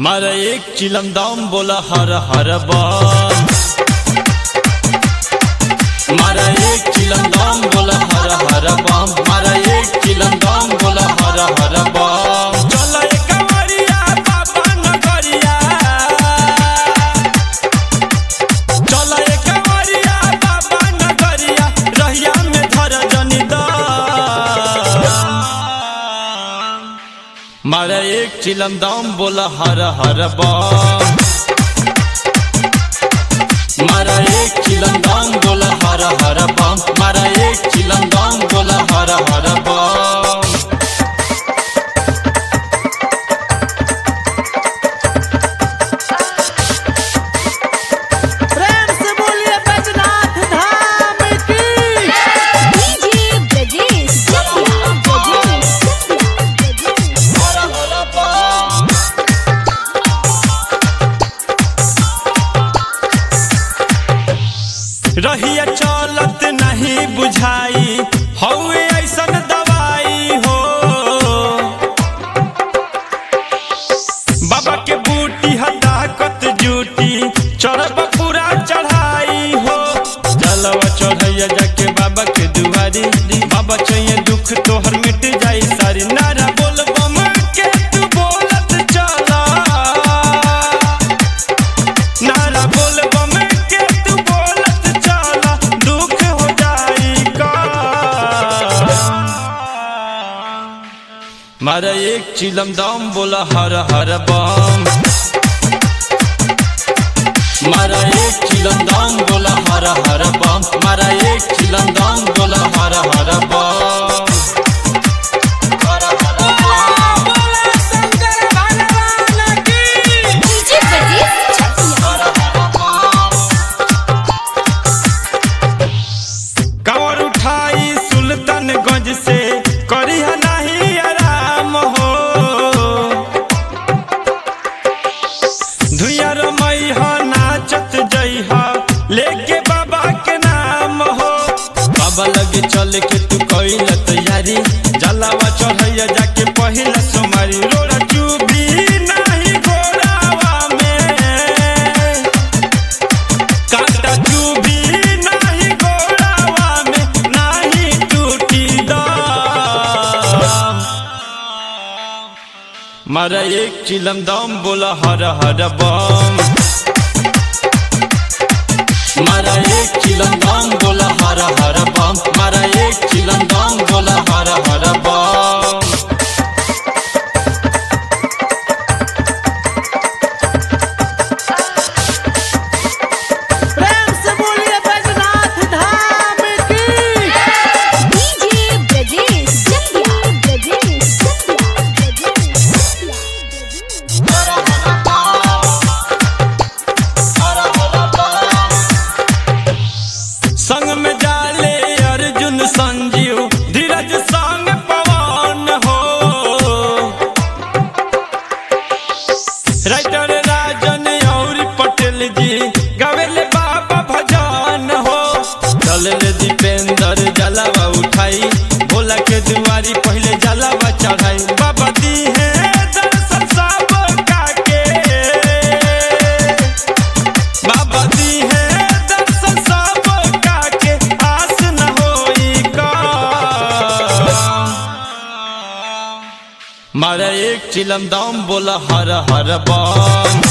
मारा एक चिलम दम बोला हर हर बम। मारा एक चिलम दम बोला हर हर बम। मारा एक चिलम दम बोला हर हर बम। चला एक कवरिया बाबा नगरिया, चला एक कवरिया बाबा नगरिया, रहिया में धर जनी दम। मारा एक चिलम दम बोला हर हर बम। मारा एक चिलम दम बोला हर हर बम। मारा एक चिलम दम बोला हर हर बम। प्रेम से बोलिए बैजनाथ धाम की। डीजे ब्रजेश हर हर बम। रहिया चलत नहीं बुझाई, हौवे ऐसन दवाई हो। बाबा के बूटी हताकत जूटी, चढ़ब पूरा चढ़ाई हो। जलवा चढ़ैया जाके बाबा के दुआरी, बाबा चाहिए दुख तोहर मिट जाई सारी। नारा बोल बम के तू बोलत चला, नारा बोल बम के तू बोलत चला, दुख हो जाई का। मारा एक चिलम दम बोला हर हर बम। मारा एक चिलम दम बोला हर हर बम। मारा एक चिलम दम बोला हर हर बम। हर हर बम। बोला शंकर भगवान की। डीजे ब्रजेश हर हर बम। कांवर उठाई सुल्तानगंज से, करिहा नहीं आराम हो। धुइया रमैहा नाचत जइहा, लेके बाबा के नाम हो। बाबा लगे चल के तू कइल तैयारी, जलावा चढ़ैया जाके पहिला सोमारी। रोड़ा चुभी नहीं गोरावा में, कांटा चुभी नहीं गोरावा में, नहीं टूटी दम। मारा एक चिलम दम बोला हर हर बम। मारा एक चिलम दम बोला हर हर बम। मारा एक चिलम दम बोला हर हर बम। प्रेम से बोलिए बैजनाथ धाम की। डीजे ब्रजेश हर हर बम। हर हर बम। संग में जाले अर्जुन संजीव, धीरज संग पवन हो। राइटर राजन और पटेल जी गावेले बाबा भजन हो। चलले दीपेंद्र जलावा उठाई, भोला के दुआरी पहले जलावा चढ़ाई। बाबा दी है दर्शन सब काके, बाबा दी है दर्शन सब काके, आस न होई का। मारा एक चिलम दम बोला हर हर बम।